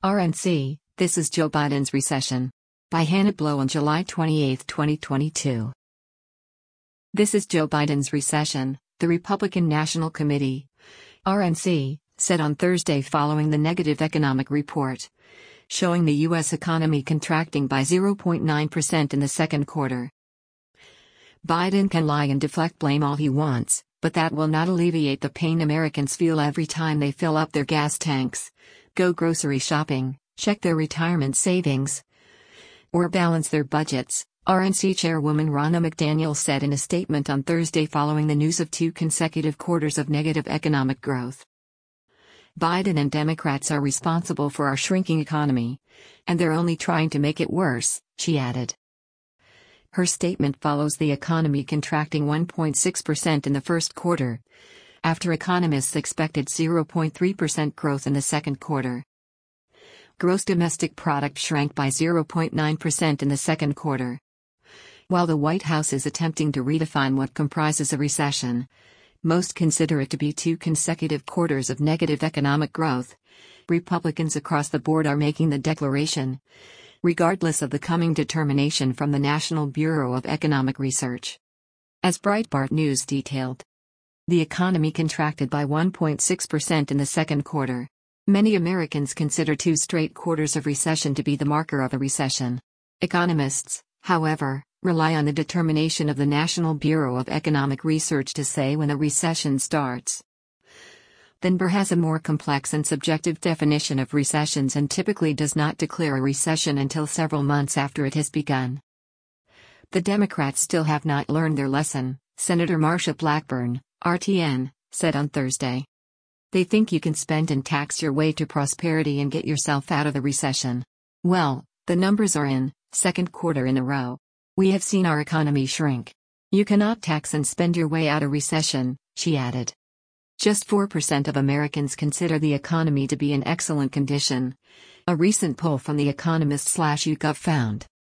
RNC, This is Joe Biden's Recession. By Hannah Blow on July 28, 2022. This is Joe Biden's recession, the Republican National Committee, RNC, said on Thursday following the negative economic report, showing the U.S. economy contracting by 0.9% in the second quarter. Biden can lie and deflect blame all he wants, but that will not alleviate the pain Americans feel every time they fill up their gas tanks, go grocery shopping, check their retirement savings, or balance their budgets, RNC Chairwoman Ronna McDaniel said in a statement on Thursday following the news of 2 consecutive quarters of negative economic growth. Biden and Democrats are responsible for our shrinking economy, and they're only trying to make it worse, she added. Her statement follows the economy contracting 1.6% in the first quarter, after economists expected 0.3% growth in the second quarter. Gross domestic product shrank by 0.9% in the second quarter. While the White House is attempting to redefine what comprises a recession, most consider it to be 2 consecutive quarters of negative economic growth. Republicans across the board are making the declaration, regardless of the coming determination from the National Bureau of Economic Research. As Breitbart News detailed, the economy contracted by 1.6% in the second quarter. Many Americans consider 2 straight quarters of recession to be the marker of a recession. Economists, however, rely on the determination of the National Bureau of Economic Research to say when a recession starts. The NBER has a more complex and subjective definition of recessions and typically does not declare a recession until several months after it has begun. The Democrats still have not learned their lesson, Senator Marsha Blackburn, RTN, said on Thursday. They think you can spend and tax your way to prosperity and get yourself out of the recession. Well, the numbers are in, second quarter in a row. We have seen our economy shrink. You cannot tax and spend your way out of recession, she added. Just 4% of Americans consider the economy to be in excellent condition, a recent poll from The Economist/YouGov found.